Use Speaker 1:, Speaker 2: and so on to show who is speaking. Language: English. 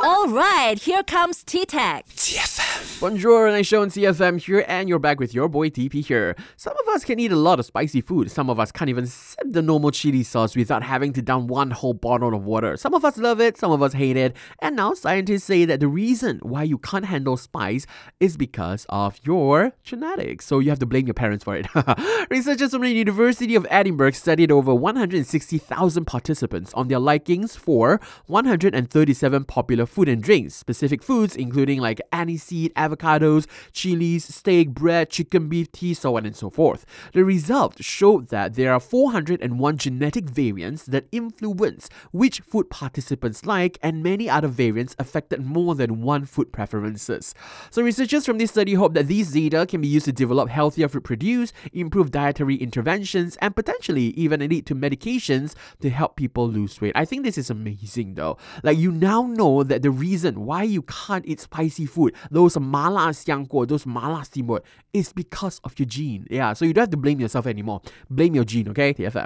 Speaker 1: All right, here comes T-Tech.
Speaker 2: TFM. Bonjour, nice show on TFM here, and you're back with your boy TP here. Some of us can eat a lot of spicy food. Some of us can't even sip the normal chili sauce without having to down one whole bottle of water. Some of us love it, some of us hate it. And now scientists say that the reason why you can't handle spice is because of your genetics. So you have to blame your parents for it. Researchers from the University of Edinburgh studied over 160,000 participants on their likings for 137 popular food and drinks. Specific foods including like aniseed, avocados, chilies, steak, bread, chicken, beef, tea, so on and so forth. The result showed that there are 401 genetic variants that influence which food participants like, and many other variants affected more than one food preferences. So researchers from this study hope that these data can be used to develop healthier food produce, improve dietary interventions, and potentially even lead to medications to help people lose weight. I think this is amazing though. Like, you now know that the reason why you can't eat spicy food, those mala xiangguo, those mala steamboat, is because of your gene. Yeah, so you don't have to blame yourself anymore. Blame your gene, okay? TFM.